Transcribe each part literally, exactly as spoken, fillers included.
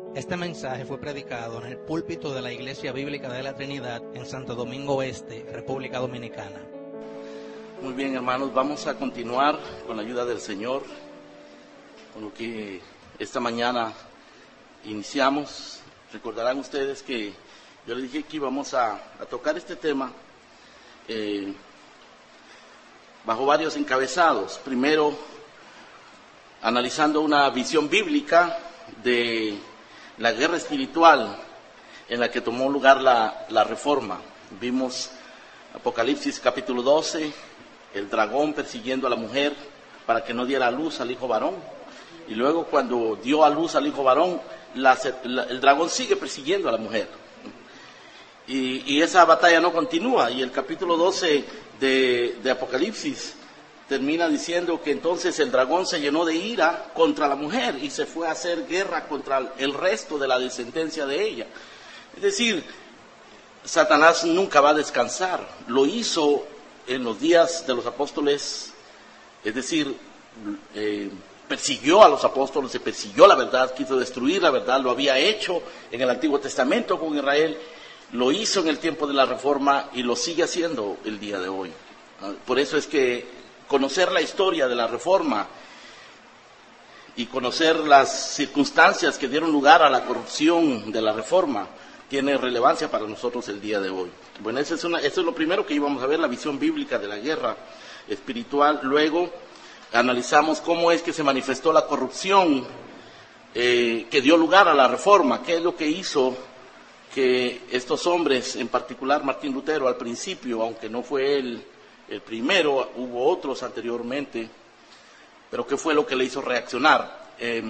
Este mensaje fue predicado en el púlpito de la Iglesia Bíblica de la Trinidad en Santo Domingo Este, República Dominicana. Muy bien, hermanos, vamos a continuar con la ayuda del Señor, con lo que esta mañana iniciamos. Recordarán ustedes que yo les dije que íbamos a, a tocar este tema eh, bajo varios encabezados. Primero, analizando una visión bíblica de la guerra espiritual en la que tomó lugar la, la reforma. Vimos Apocalipsis capítulo doce, el dragón persiguiendo a la mujer para que no diera a luz al hijo varón. Y luego cuando dio a luz al hijo varón, la, la, el dragón sigue persiguiendo a la mujer. Y, y esa batalla no continúa. Y el capítulo doce de, de Apocalipsis termina diciendo que entonces el dragón se llenó de ira contra la mujer y se fue a hacer guerra contra el resto de la descendencia de ella. Es decir, Satanás nunca va a descansar. Lo hizo en los días de los apóstoles, es decir, eh, persiguió a los apóstoles, se persiguió la verdad, quiso destruir la verdad, lo había hecho en el Antiguo Testamento con Israel, lo hizo en el tiempo de la Reforma y lo sigue haciendo el día de hoy. Por eso es que conocer la historia de la Reforma y conocer las circunstancias que dieron lugar a la corrupción de la Reforma tiene relevancia para nosotros el día de hoy. Bueno, eso es, una, eso es lo primero que íbamos a ver, la visión bíblica de la guerra espiritual. Luego analizamos cómo es que se manifestó la corrupción eh, que dio lugar a la Reforma, qué es lo que hizo que estos hombres, en particular Martín Lutero al principio, aunque no fue él el primero, hubo otros anteriormente, pero qué fue lo que le hizo reaccionar. Eh,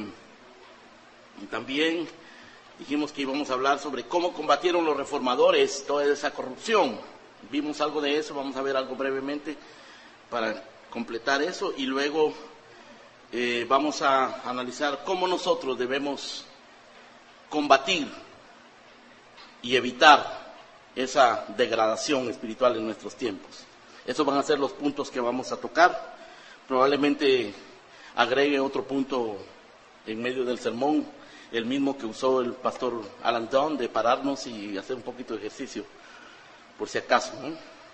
también dijimos que íbamos a hablar sobre cómo combatieron los reformadores toda esa corrupción. Vimos algo de eso, vamos a ver algo brevemente para completar eso, y luego eh, vamos a analizar cómo nosotros debemos combatir y evitar esa degradación espiritual en nuestros tiempos. Esos van a ser los puntos que vamos a tocar. Probablemente agregue otro punto en medio del sermón, el mismo que usó el pastor Alan Dunn, de pararnos y hacer un poquito de ejercicio, por si acaso, ¿no?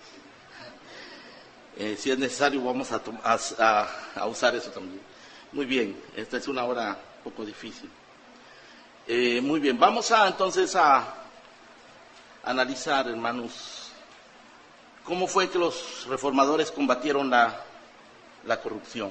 Eh, si es necesario, vamos a, a, a usar eso también. Muy bien, esta es una hora un poco difícil. Eh, muy bien, vamos a entonces a analizar, hermanos, cómo fue que los reformadores combatieron la, la corrupción.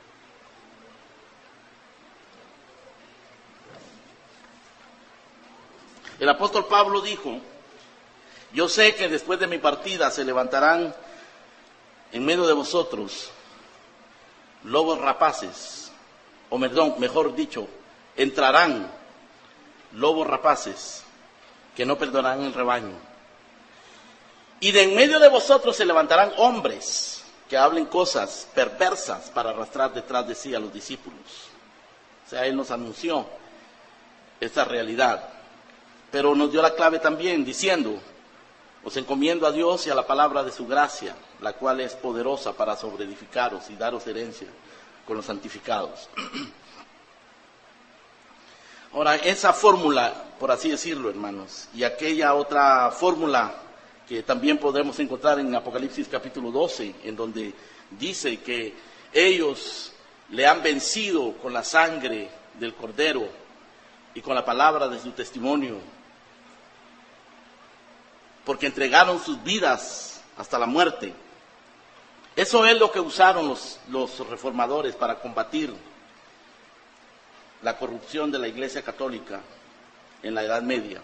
El apóstol Pablo dijo: yo sé que después de mi partida se levantarán en medio de vosotros lobos rapaces, o perdón, mejor dicho, entrarán lobos rapaces que no perdonarán el rebaño. Y de en medio de vosotros se levantarán hombres que hablen cosas perversas para arrastrar detrás de sí a los discípulos. O sea, él nos anunció esta realidad, pero nos dio la clave también diciendo: os encomiendo a Dios y a la palabra de su gracia, la cual es poderosa para sobreedificaros y daros herencia con los santificados. Ahora, esa fórmula, por así decirlo, hermanos, y aquella otra fórmula que también podemos encontrar en Apocalipsis capítulo doce, en donde dice que ellos le han vencido con la sangre del Cordero y con la palabra de su testimonio, porque entregaron sus vidas hasta la muerte. Eso es lo que usaron los, los reformadores para combatir la corrupción de la Iglesia Católica en la Edad Media.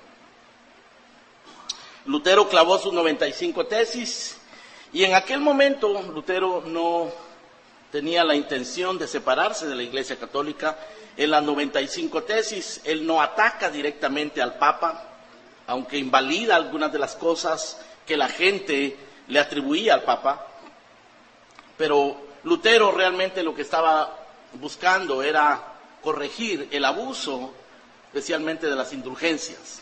Lutero clavó sus noventa y cinco tesis, y en aquel momento Lutero no tenía la intención de separarse de la Iglesia Católica. En las noventa y cinco tesis, él no ataca directamente al Papa, aunque invalida algunas de las cosas que la gente le atribuía al Papa. Pero Lutero realmente lo que estaba buscando era corregir el abuso, especialmente de las indulgencias.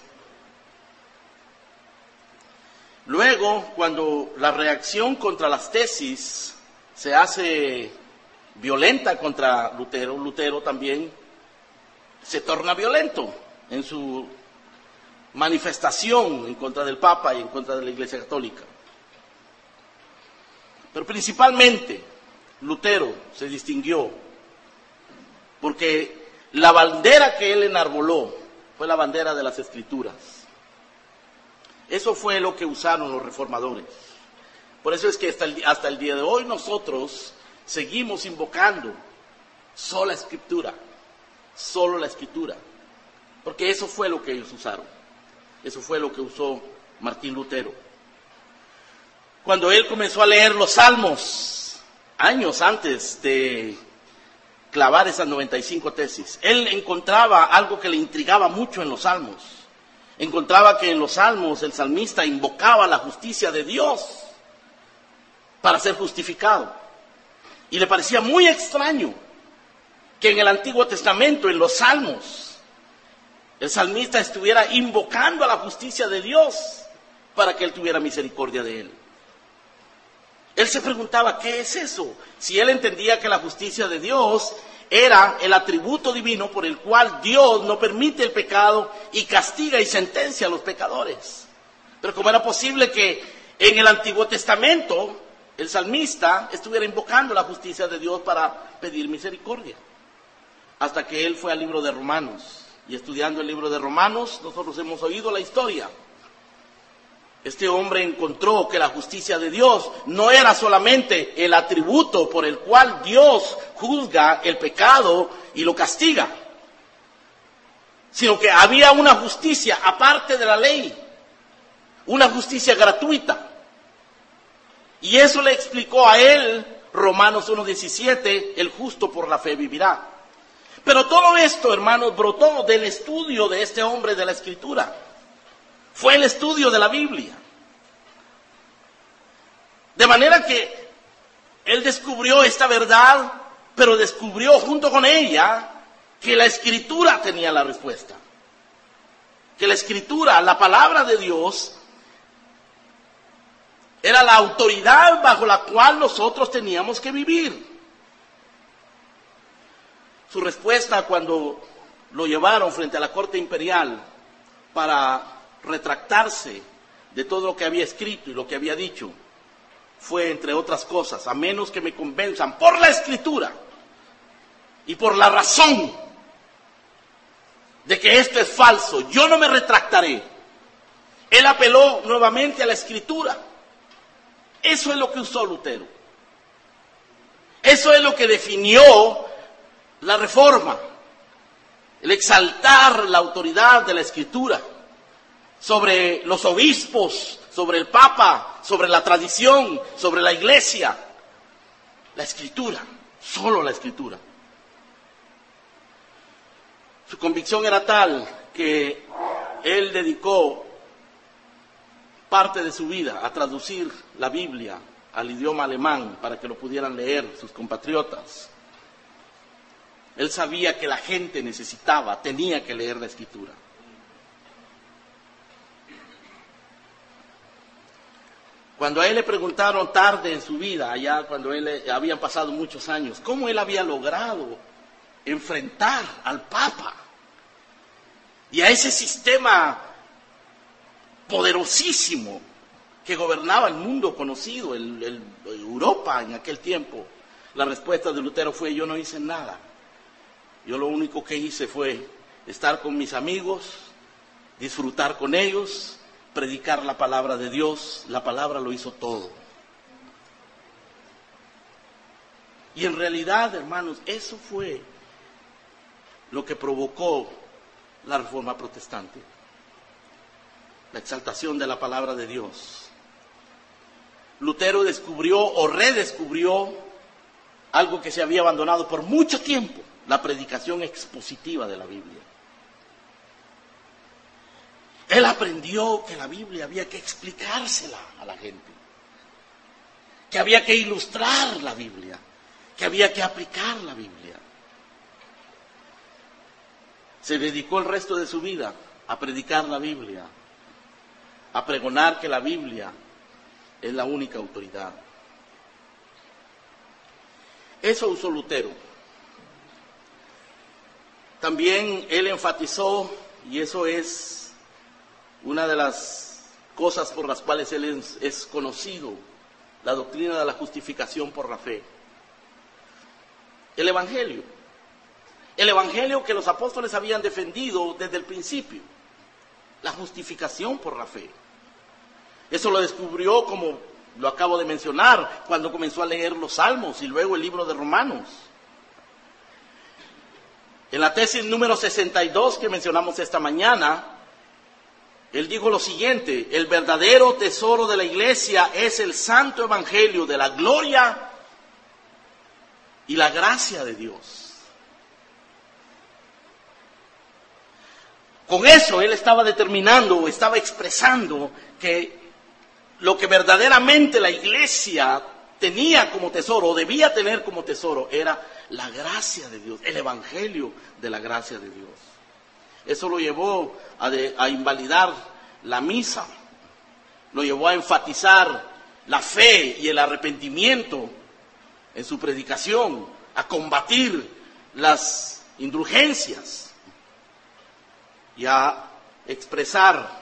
Luego, cuando la reacción contra las tesis se hace violenta contra Lutero, Lutero también se torna violento. en su manifestación en contra del Papa y en contra de la Iglesia Católica. Pero principalmente Lutero se distinguió porque la bandera que él enarboló fue la bandera de las Escrituras. Eso fue lo que usaron los reformadores. Por eso es que hasta el, hasta el día de hoy nosotros seguimos invocando sola Escritura, solo la Escritura, porque eso fue lo que ellos usaron. Eso fue lo que usó Martín Lutero. Cuando él comenzó a leer los Salmos, años antes de clavar esas noventa y cinco tesis, él encontraba algo que le intrigaba mucho en los Salmos. Encontraba que en los Salmos el salmista invocaba la justicia de Dios para ser justificado. Y le parecía muy extraño que en el Antiguo Testamento, en los Salmos, el salmista estuviera invocando a la justicia de Dios para que él tuviera misericordia de él. Él se preguntaba, ¿qué es eso? Si él entendía que la justicia de Dios era el atributo divino por el cual Dios no permite el pecado y castiga y sentencia a los pecadores. Pero ¿cómo era posible que en el Antiguo Testamento el salmista estuviera invocando la justicia de Dios para pedir misericordia? Hasta que él fue al libro de Romanos. Y estudiando el libro de Romanos, nosotros hemos oído la historia. Este hombre encontró que la justicia de Dios no era solamente el atributo por el cual Dios juzga el pecado y lo castiga, sino que había una justicia aparte de la ley, una justicia gratuita. Y eso le explicó a él Romanos uno diecisiete, el justo por la fe vivirá. Pero todo esto, hermanos, brotó del estudio de este hombre de la Escritura. Fue el estudio de la Biblia. De manera que él descubrió esta verdad, pero descubrió junto con ella que la Escritura tenía la respuesta. Que la Escritura, la palabra de Dios, era la autoridad bajo la cual nosotros teníamos que vivir. Su respuesta cuando lo llevaron frente a la corte imperial para retractarse de todo lo que había escrito y lo que había dicho, fue, entre otras cosas, a menos que me convenzan por la Escritura y por la razón de que esto es falso, yo no me retractaré. Él apeló nuevamente a la Escritura. Eso es lo que usó Lutero. Eso es lo que definió la Reforma, el exaltar la autoridad de la Escritura sobre los obispos, sobre el Papa, sobre la tradición, sobre la Iglesia. La Escritura, solo la Escritura. Su convicción era tal que él dedicó parte de su vida a traducir la Biblia al idioma alemán para que lo pudieran leer sus compatriotas. Él sabía que la gente necesitaba, tenía que leer la Escritura. Cuando a él le preguntaron tarde en su vida, allá cuando él habían pasado muchos años, cómo él había logrado enfrentar al Papa y a ese sistema poderosísimo que gobernaba el mundo conocido, el, el, Europa en aquel tiempo, la respuesta de Lutero fue: yo no hice nada. Yo lo único que hice fue estar con mis amigos, disfrutar con ellos, predicar la palabra de Dios. La palabra lo hizo todo. Y en realidad, hermanos, eso fue lo que provocó la Reforma Protestante. La exaltación de la palabra de Dios. Lutero descubrió o redescubrió algo que se había abandonado por mucho tiempo: la predicación expositiva de la Biblia. Él aprendió que la Biblia había que explicársela a la gente, que había que ilustrar la Biblia, que había que aplicar la Biblia. Se dedicó el resto de su vida a predicar la Biblia, a pregonar que la Biblia es la única autoridad. Eso usó Lutero. También él enfatizó y eso es una de las cosas por las cuales él es, es conocido, la doctrina de la justificación por la fe. El Evangelio, el Evangelio que los apóstoles habían defendido desde el principio, la justificación por la fe. Eso lo descubrió, como lo acabo de mencionar, cuando comenzó a leer los Salmos y luego el libro de Romanos. En la tesis número sesenta y dos que mencionamos esta mañana, él dijo lo siguiente: el verdadero tesoro de la iglesia es el santo evangelio de la gloria y la gracia de Dios. Con eso él estaba determinando o estaba expresando que lo que verdaderamente la iglesia tenía como tesoro, o debía tener como tesoro, era la gracia de Dios, el evangelio de la gracia de Dios. Eso lo llevó a, de, a invalidar la misa, lo llevó a enfatizar la fe y el arrepentimiento en su predicación, a combatir las indulgencias y a expresar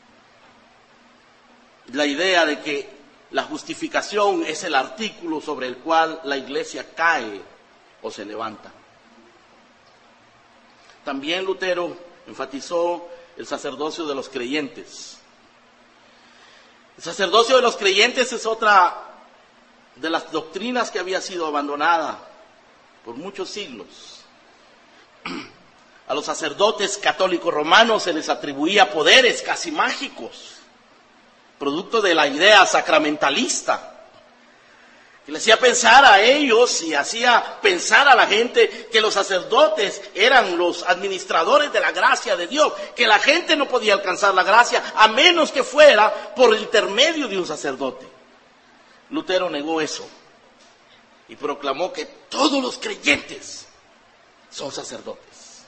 la idea de que la justificación es el artículo sobre el cual la iglesia cae o se levanta. También Lutero enfatizó el sacerdocio de los creyentes. El sacerdocio de los creyentes es otra de las doctrinas que había sido abandonada por muchos siglos. A los sacerdotes católicos romanos se les atribuía poderes casi mágicos, producto de la idea sacramentalista, que le hacía pensar a ellos y hacía pensar a la gente que los sacerdotes eran los administradores de la gracia de Dios, que la gente no podía alcanzar la gracia a menos que fuera por el intermedio de un sacerdote. Lutero negó eso y proclamó que todos los creyentes son sacerdotes.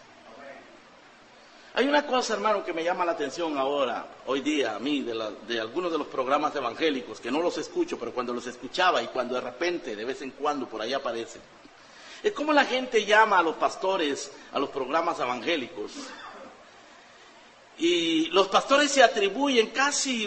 Hay una cosa, hermano, que me llama la atención ahora, hoy día, a mí, de, la, de algunos de los programas evangélicos, que no los escucho, pero cuando los escuchaba y cuando de repente, de vez en cuando, por ahí aparecen. Es como la gente llama a los pastores a los programas evangélicos. Y los pastores se atribuyen casi